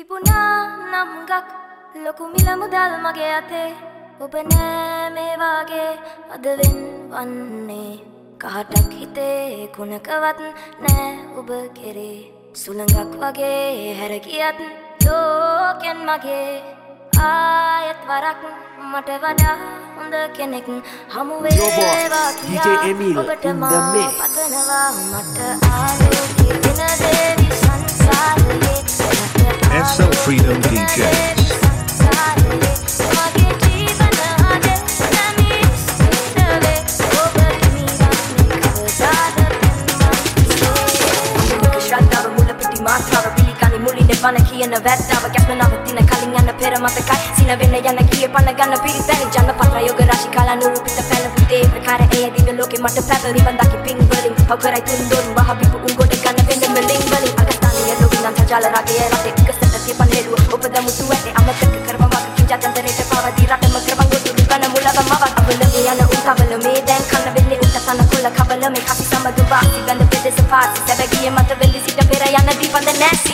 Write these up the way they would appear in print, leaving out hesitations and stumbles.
තිබුණා නම් හුඟක් ලොකු මිල මුදල් මගේ අතේ ඔබ නෑ මේ වාගේ අද වෙන්වන්නේ කාටක් හිතේ කුණකවත් නෑ ඔබ කෙරේ සුළඟක් වගේ හැර ගියත් ලෝකෙන් මගේ ආයෙත් වරක් මට වඩා හොඳ කෙනෙක් හමු වේවා කියා ඔබට මා පතනවා මට ආලෝකයේ දින දේවි සංසාරයේ SL Freedom DJ. Mana kiyana වැද්දාව කැස්ම නවතින කලින් යන පෙර මතකයි සින වෙන යන ගියේ පන ගන්න පිරිතැනි ජන පත්‍ර යෝග රාශි කාලා නුරුපිත පැන පුතේ ප්‍රකාර එය දිව ලෝකෙ මට පැවරි බඳකි පිං වලින් පවරයි තුන් දොන් වහබිපු උංගොඩ ගන්න වෙන මෙලින් වලින් අගස්ථානයේ ලෝකිනන් සජාල රාගයේ රටේ එකසට තියපන් හෙළුව ඔබද මුතු ඇටේ අමතක කරපමක් කිංජාතන්තරේට පවදී රටම කරපන් ගොතුරු ගන්න මුලව මවක් අවල මේ යන උන්කවල මේ දැන් කන්න වෙන්නේ උන්ට තන කුල කබල මේ කපි සමග වාසි ගන්න පෙදෙස පාසි සැබගියේ මත වෙලි සිට පෙර යන දීපන්ද නැසි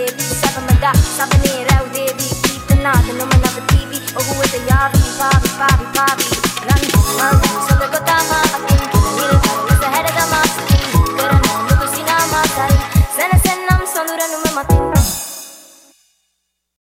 Sabane raude di kitna no manava TV oh with the yavi pa